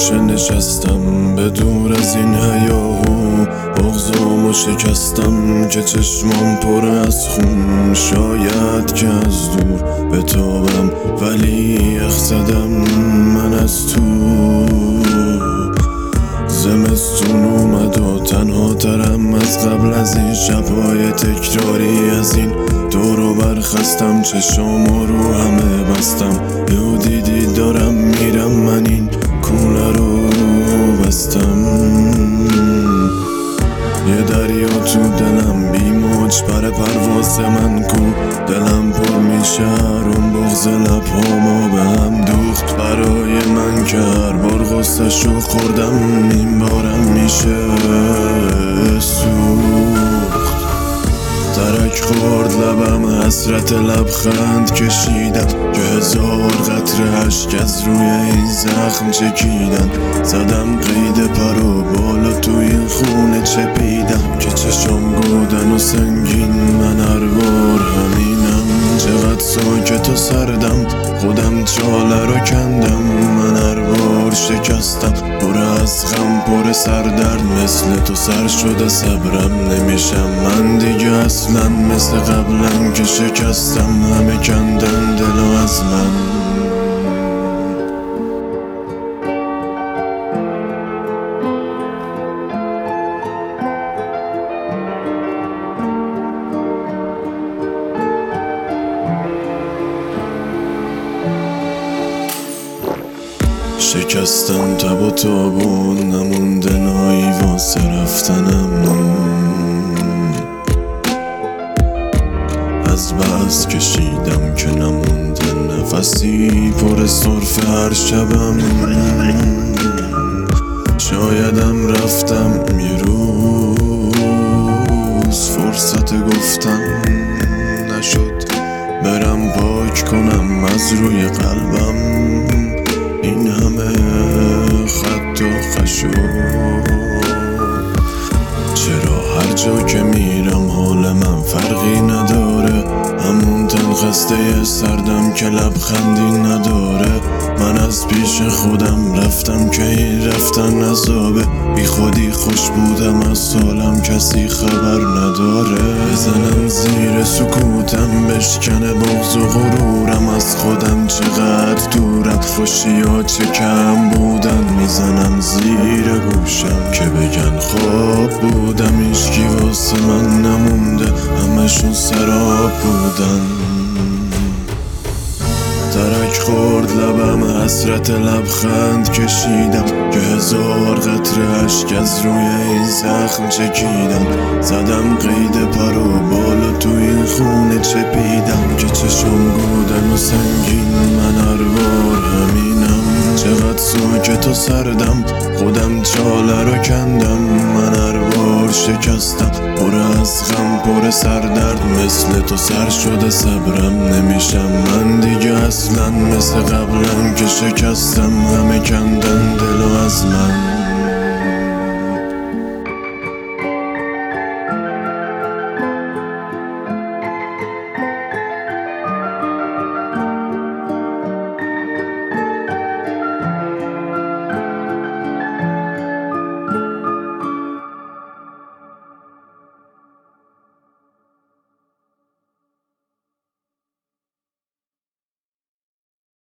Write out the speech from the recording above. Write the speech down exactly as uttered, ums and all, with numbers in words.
گوشه نشستم به دور از این هیاهو، بغضامو شکستم که چشمام پر از خون. شاید که از دور بتابم ولی یخ زدم من از تو. زمستون اومد و تنها ترم از قبل از این شبهای تکراری. از این دورو برخستم، چشامو رو همه بستم. یه دیدی دارم میرم، من این کوله رو بستم. یه دریا تو دلم بی موج پر پرواز من کو. دلم پر میشه اون بغض لبهامو به هم دوخت برای من که هر بار غصه‌شو خوردم این بارم میشه سوخت. ترک خورد لبم، حسرت لبخند کشیدم که هزار قطره اشک از روی این زخم چکیدن. زدم قید پر و بالا توی این خونه چپیدم که چشم گودن و سنگین. من هر بار همینم، چقدر ساکت و سردم، خودم چاله رو کندم. من هر بار شکستم، پر از غم پر سردرد. مثل تو سر شده صبرم نمیشم من دیگه اصلا، مثل قبلم که شکستم همه کندن دلو از من. شکستم تب و تابون، نمونده نایی واسه رفتنم. از بس کشیدم که نمونده نفسی پر سرفه هر شبم. شایدم رفتم یه روز، فرصت گفتن نشد برم پاک کنم از روی قلبم این همه خط و خشو. چرا هر جا که میرم حال من فرقی نداره، همون تن خسته سردم که لبخندی نداره. من از پیش خودم رفتم که این رفتن عذابه، بی خودی خوش بودم از سالم کسی خبر نداره. بزنم زیر سکوتم بشکنه بغض و غرورم، از خودم چقدر دورم، خوشی ها چه کم بودن. میزنم زیر گوشم که بگن خواب بودم، هیچکی واسه من نمونده، همشون سراب بودن. ترک خورد لبم، حسرت لبخند کشیدم که هزار قطره اشک از روی این زخم چکیدم. زدم قید پر و بالا توی این خونه چپیدم که چشم گودن و سنگین. من هر بار همینم، چقدر ساکت و سردم، خودم چاله رو کندم. من هر بار شکستم، پر از غم پر سردرد. مثل تو سر شده صبرم نمیشم من دیگه اصلا، مثل قبلم که شکستم همه کندن دلو از من.